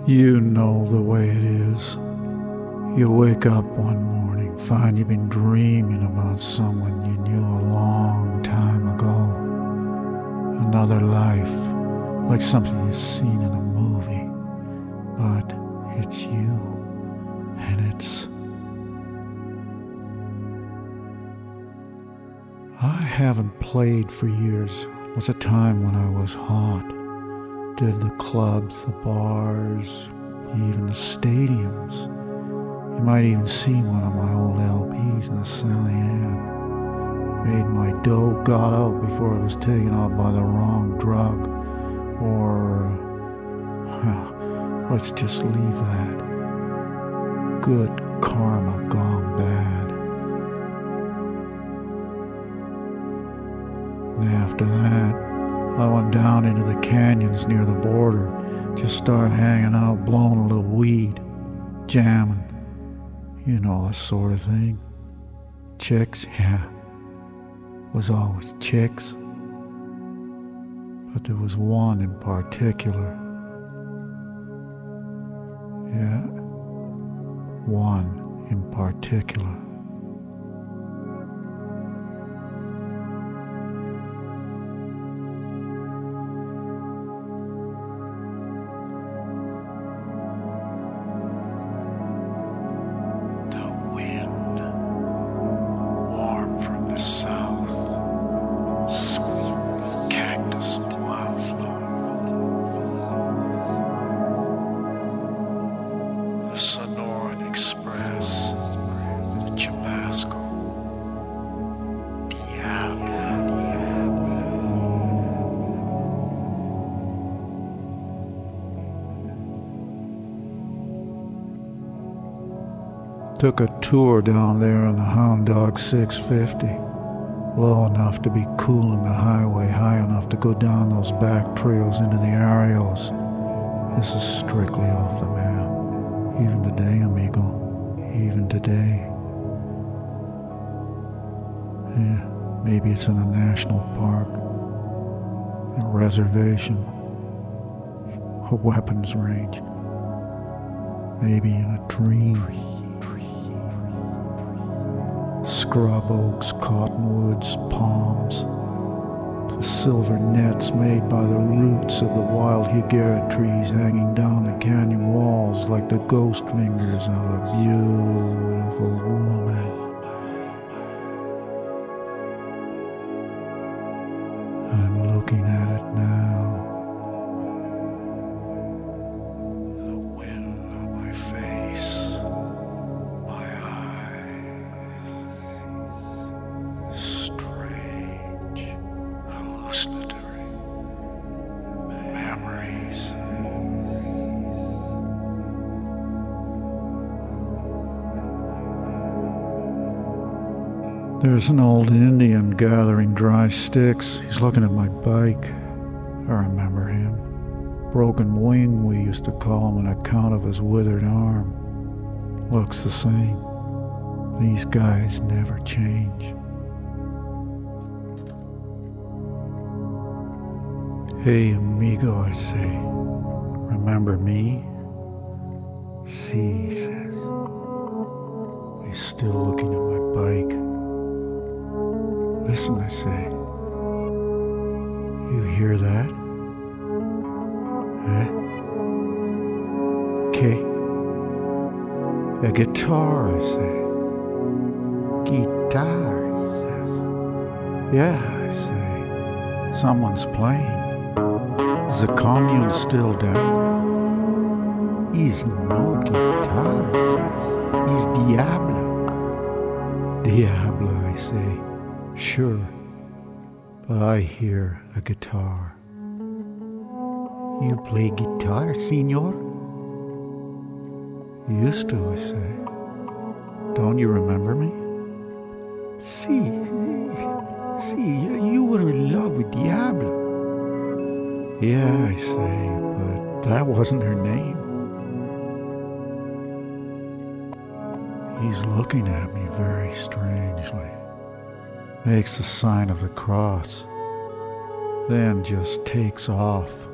You know the way it is. You wake up one morning, find you've been dreaming about someone you knew a long time ago. Another life, like something you've seen in a movie. But it's you, and it's... I haven't played for years. It was a time when I was hot. Did the clubs, the bars, even the stadiums. You might even see one of my old LPs in the Sally Ann. Made my dough, got out before it was taken out by the wrong drug. Or, well, let's just leave that. Good karma gone bad. And after that, I went down into the canyons near the border, just started hanging out, blowing a little weed, jamming. You know, that sort of thing. Chicks, yeah. Was always chicks. But there was one in particular. Yeah, one in particular. Took a tour down there on the Hound Dog 650, low enough to be cooling the highway, high enough to go down those back trails into the Arios. This is strictly off the map. Even today, amigo. Even today. Yeah, maybe it's in a national park, a reservation, a weapons range, maybe in a dream. Scrub oaks, cottonwoods, palms, the silver nets made by the roots of the wild higuera trees hanging down the canyon walls like the ghost fingers of a beautiful woman. I'm looking at it now. The wind on my face, my eyes, strange, hallucinatory memories. There's an old Indian gathering dry sticks. He's looking at my bike. I remember him. Broken wing, we used to call him on account of his withered arm. Looks the same. These guys never change. Hey, amigo, I say. Remember me? See, he says. He's still looking at my bike. Listen, I say. You hear that? Eh? Okay. A guitar, I say. Guitar, he says. Yeah, I say. Someone's playing. Is the commune still down? He's no guitar, he says. He's Diablo. Diablo, I say. Sure, but I hear a guitar. You play guitar, senor? Used to, I say. Don't you remember me? See, you were in love with Diablo. Yeah, I say, but that wasn't her name. He's looking at me very strangely. Makes the sign of the cross, then just takes off